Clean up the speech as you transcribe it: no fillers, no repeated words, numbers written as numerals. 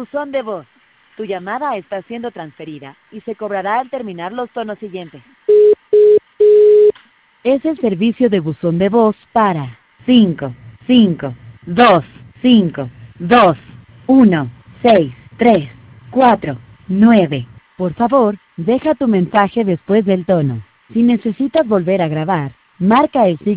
Buzón de voz. Tu llamada está siendo transferida y se cobrará al terminar los tonos siguientes. Es el servicio de buzón de voz para 5, 5, 2, 5, 2, 1, 6, 3, 4, 9. Por favor, deja tu mensaje después del tono. Si necesitas volver a grabar, marca el signo.